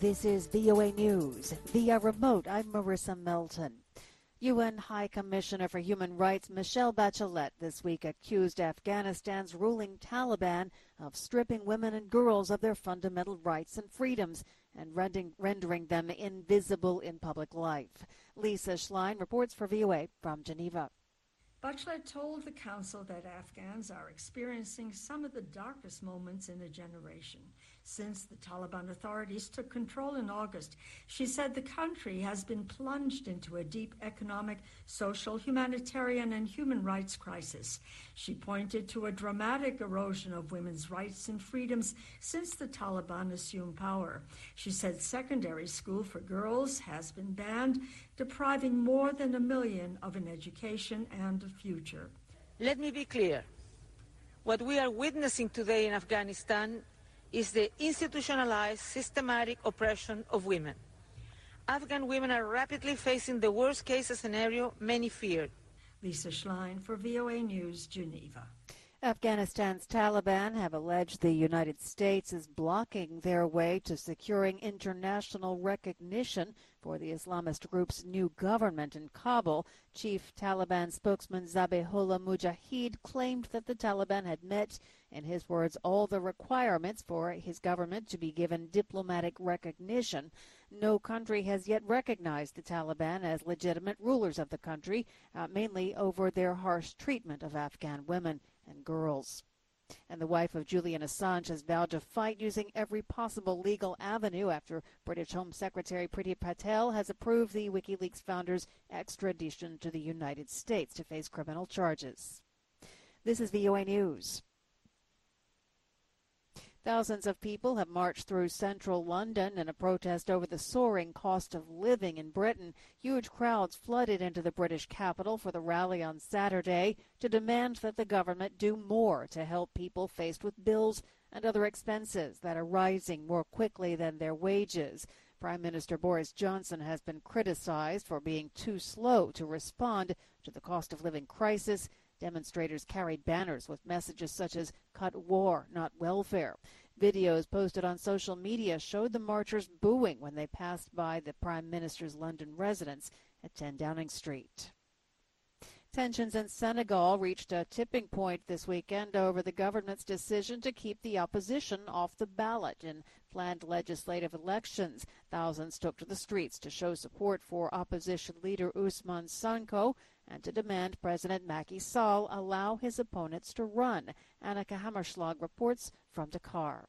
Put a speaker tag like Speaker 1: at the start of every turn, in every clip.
Speaker 1: This is VOA News. Via remote, I'm Marissa Melton. UN High Commissioner for Human Rights Michelle Bachelet this week accused Afghanistan's ruling Taliban of stripping women and girls of their fundamental rights and freedoms and rendering them invisible in public life. Lisa Schlein reports for VOA from Geneva.
Speaker 2: Bachelet told the Council that Afghans are experiencing some of the darkest moments in a generation. Since the Taliban authorities took control in August, she said the country has been plunged into a deep economic, social, humanitarian, and human rights crisis. She pointed to a dramatic erosion of women's rights and freedoms since the Taliban assumed power. She said secondary school for girls has been banned, depriving more than 1 million of an education and a future.
Speaker 3: Let me be clear. What we are witnessing today in Afghanistan is the institutionalized, systematic oppression of women. Afghan women are rapidly facing the worst-case scenario many feared.
Speaker 2: Lisa Schlein for VOA News, Geneva.
Speaker 1: Afghanistan's Taliban have alleged the United States is blocking their way to securing international recognition for the Islamist group's new government in Kabul. Chief Taliban spokesman Zabihullah Mujahid claimed that the Taliban had met, in his words, all the requirements for his government to be given diplomatic recognition. No country has yet recognized the Taliban as legitimate rulers of the country, mainly over their harsh treatment of Afghan women and girls. And the wife of Julian Assange has vowed to fight using every possible legal avenue after British Home Secretary Priti Patel has approved the WikiLeaks founder's extradition to the United States to face criminal charges. This is VOA News. Thousands of people have marched through central London in a protest over the soaring cost of living in Britain. Huge crowds flooded into the British capital for the rally on Saturday to demand that the government do more to help people faced with bills and other expenses that are rising more quickly than their wages. Prime Minister Boris Johnson has been criticized for being too slow to respond to the cost of living crisis. Demonstrators carried banners with messages such as "Cut war, not welfare." Videos posted on social media showed the marchers booing when they passed by the Prime Minister's London residence at 10 Downing Street. Tensions in Senegal reached a tipping point this weekend over the government's decision to keep the opposition off the ballot in planned legislative elections. Thousands took to the streets to show support for opposition leader Ousmane Sonko and to demand President Macky Sall allow his opponents to run. Annika Hammerschlag reports from Dakar.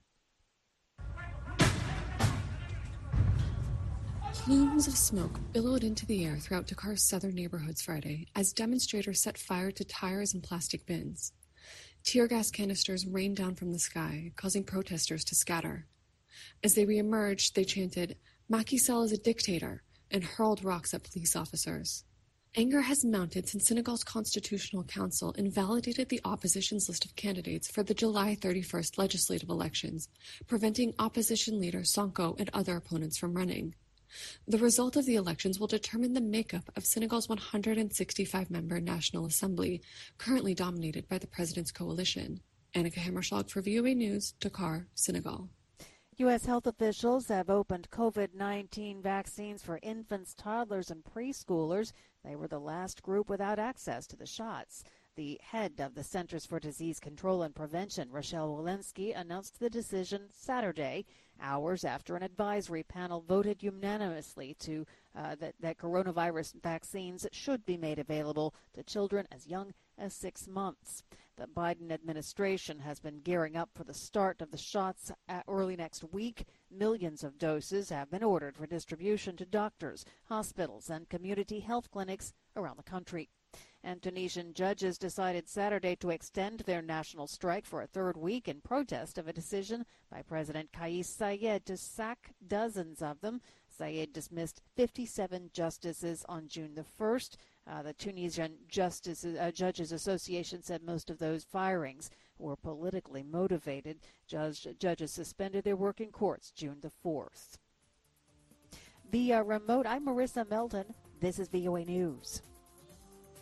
Speaker 4: Plumes of smoke billowed into the air throughout Dakar's southern neighborhoods Friday as demonstrators set fire to tires and plastic bins. Tear gas canisters rained down from the sky, causing protesters to scatter. As they reemerged, they chanted, "Macky Sall is a dictator," and hurled rocks at police officers. Anger has mounted since Senegal's Constitutional Council invalidated the opposition's list of candidates for the July 31st legislative elections, preventing opposition leader Sonko and other opponents from running. The result of the elections will determine the makeup of Senegal's 165-member National Assembly, currently dominated by the president's coalition. Annika Hammerschlag for VOA News, Dakar, Senegal.
Speaker 1: U.S. health officials have opened COVID-19 vaccines for infants, toddlers, and preschoolers. They were the last group without access to the shots. The head of the Centers for Disease Control and Prevention, Rochelle Walensky, announced the decision Saturday, hours after an advisory panel voted unanimously to that coronavirus vaccines should be made available to children as young as 6 months. The Biden administration has been gearing up for the start of the shots early next week. Millions of doses have been ordered for distribution to doctors, hospitals, and community health clinics around the country. And Tunisian judges decided Saturday to extend their national strike for a third week in protest of a decision by President Kais Saied to sack dozens of them. Saied dismissed 57 justices on June the 1st. The Tunisian Judges Association said most of those firings were politically motivated. Judges suspended their work in courts June the 4th. Via remote, I'm Marissa Melton. This is VOA News.